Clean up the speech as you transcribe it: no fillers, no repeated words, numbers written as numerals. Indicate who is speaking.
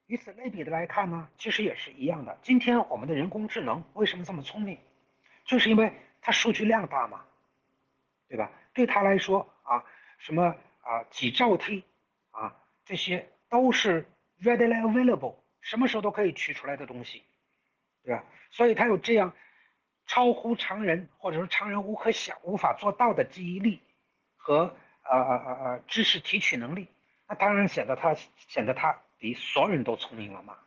Speaker 1: 以此类比的来看呢，其实也是一样的。今天我们的人工智能为什么这么聪明？就是因为它数据量大嘛，对吧？对它来说啊，什么几兆 T 这些都是 readily available，什么时候都可以取出来的东西，对吧？所以它有这样超乎常人或者说常人无法做到的记忆力和知识提取能力，那当然显得它比所有人都聪明了嘛。